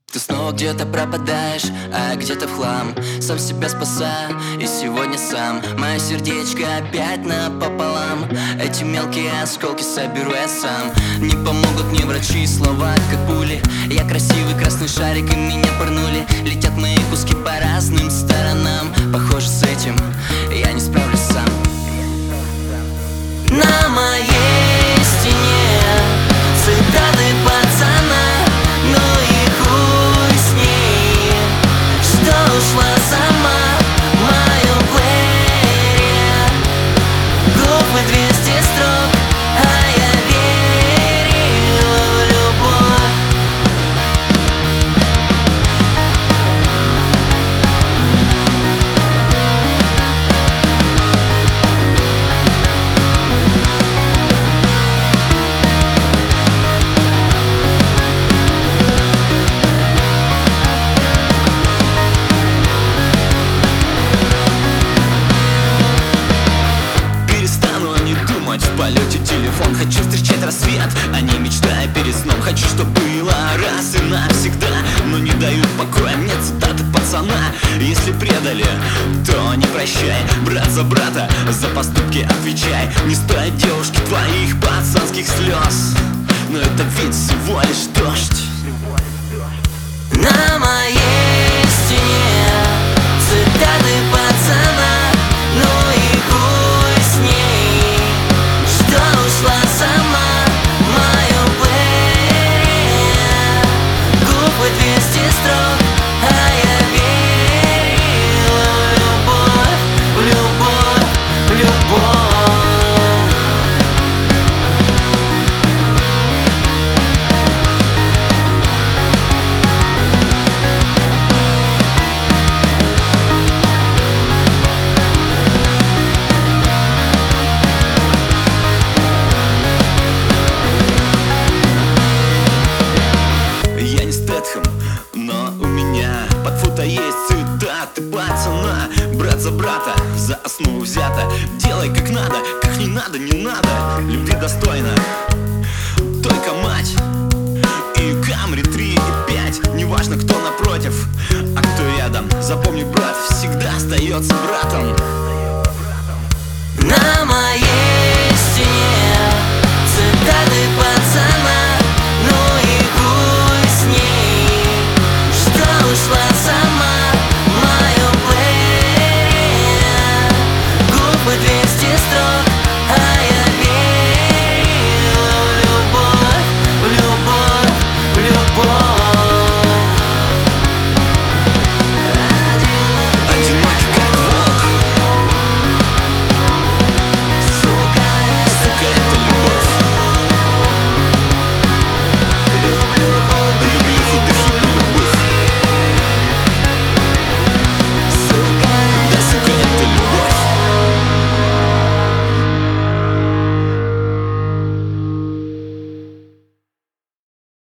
Ты снова где-то пропадаешь, а где-то в хлам. Сам себя спасаю, и сегодня сам. Мое сердечко опять напополам. Эти мелкие осколки соберу я сам. Не помогут мне врачи, слова как пули. Я красивый красный шарик, и меня пырнули. Летят мои куски по разным сторонам. Похоже, с этим я не справлюсь сам. На моей стене цитаты пацана. Ну и хуй с ней, что ушла сама в моем плеере. Глупый 200 строк, а я верил в любовь. В полете телефон, хочу встречать рассвет, а не мечтая перед сном. Хочу, чтобы было раз и навсегда, но не дают покоя мне цитаты пацана. Если предали, то не прощай, брат за брата, за поступки отвечай. Не стоит девушки твоих пацанских слез, но это ведь всего лишь дождь. На моей стене цитаты пацана. Ну и хуй с ней, что ушла сама в моем плеере. Глупый 200 строк, а я верил в любовь, в любовь, в любовь. Но у меня под фото есть цитаты пацана. Брат за брата, за основу взято. Делай как надо, как не надо, не надо. Любви достойна только мать. И Камри 3 и 5. Неважно, кто напротив, а кто рядом. Запомни, брат всегда остается братом.